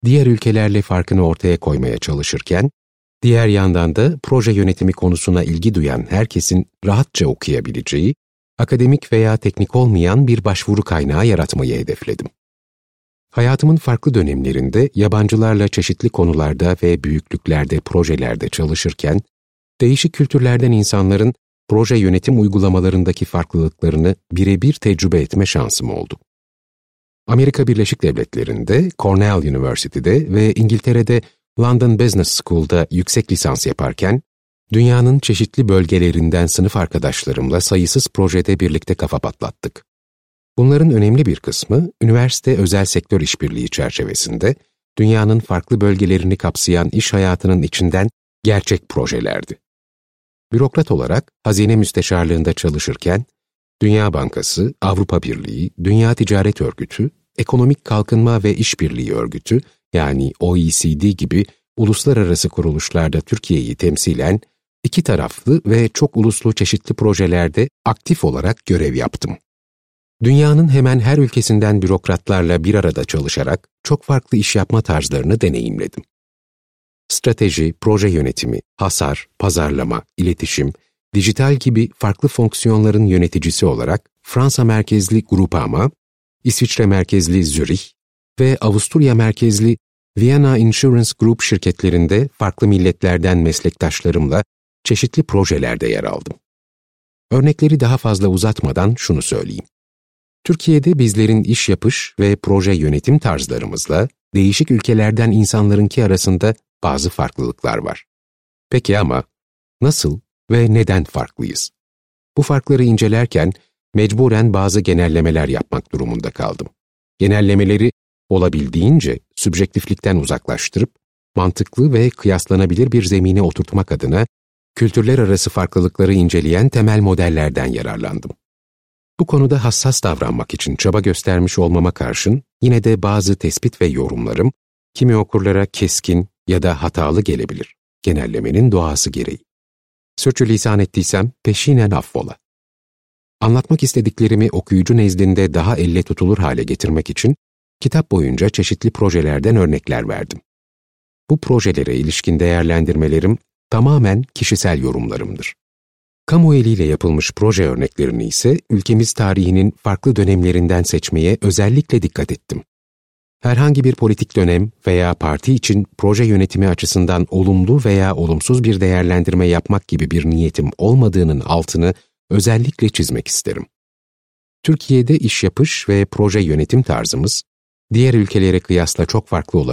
diğer ülkelerle farkını ortaya koymaya çalışırken, diğer yandan da proje yönetimi konusuna ilgi duyan herkesin rahatça okuyabileceği, akademik veya teknik olmayan bir başvuru kaynağı yaratmayı hedefledim. Hayatımın farklı dönemlerinde yabancılarla çeşitli konularda ve büyüklüklerde projelerde çalışırken, değişik kültürlerden insanların proje yönetim uygulamalarındaki farklılıklarını birebir tecrübe etme şansım oldu. Amerika Birleşik Devletleri'nde, Cornell University'de ve İngiltere'de London Business School'da yüksek lisans yaparken, dünyanın çeşitli bölgelerinden sınıf arkadaşlarımla sayısız projede birlikte kafa patlattık. Bunların önemli bir kısmı, üniversite özel sektör işbirliği çerçevesinde, dünyanın farklı bölgelerini kapsayan iş hayatının içinden gerçek projelerdi. Bürokrat olarak Hazine Müsteşarlığında çalışırken, Dünya Bankası, Avrupa Birliği, Dünya Ticaret Örgütü, Ekonomik Kalkınma ve İşbirliği Örgütü yani OECD gibi uluslararası kuruluşlarda Türkiye'yi temsilen iki taraflı ve çok uluslu çeşitli projelerde aktif olarak görev yaptım. Dünyanın hemen her ülkesinden bürokratlarla bir arada çalışarak çok farklı iş yapma tarzlarını deneyimledim. Strateji, proje yönetimi, hasar, pazarlama, iletişim, dijital gibi farklı fonksiyonların yöneticisi olarak Fransa merkezli Groupama, İsviçre merkezli Zürih ve Avusturya merkezli Vienna Insurance Group şirketlerinde farklı milletlerden meslektaşlarımla çeşitli projelerde yer aldım. Örnekleri daha fazla uzatmadan şunu söyleyeyim. Türkiye'de bizlerin iş yapış ve proje yönetim tarzlarımızla değişik ülkelerden insanlarınki arasında bazı farklılıklar var. Peki ama nasıl ve neden farklıyız? Bu farkları incelerken mecburen bazı genellemeler yapmak durumunda kaldım. Genellemeleri olabildiğince sübjektiflikten uzaklaştırıp mantıklı ve kıyaslanabilir bir zemine oturtmak adına kültürler arası farklılıkları inceleyen temel modellerden yararlandım. Bu konuda hassas davranmak için çaba göstermiş olmama karşın yine de bazı tespit ve yorumlarım kimi okurlara keskin ya da hatalı gelebilir. Genellemenin doğası gereği. Sürçülisan ettiysem peşinen affola. Anlatmak istediklerimi okuyucu nezdinde daha elle tutulur hale getirmek için kitap boyunca çeşitli projelerden örnekler verdim. Bu projelere ilişkin değerlendirmelerim tamamen kişisel yorumlarımdır. Kamu eliyle yapılmış proje örneklerini ise ülkemiz tarihinin farklı dönemlerinden seçmeye özellikle dikkat ettim. Herhangi bir politik dönem veya parti için proje yönetimi açısından olumlu veya olumsuz bir değerlendirme yapmak gibi bir niyetim olmadığının altını özellikle çizmek isterim. Türkiye'de iş yapış ve proje yönetim tarzımız, diğer ülkelere kıyasla çok farklı olabilir.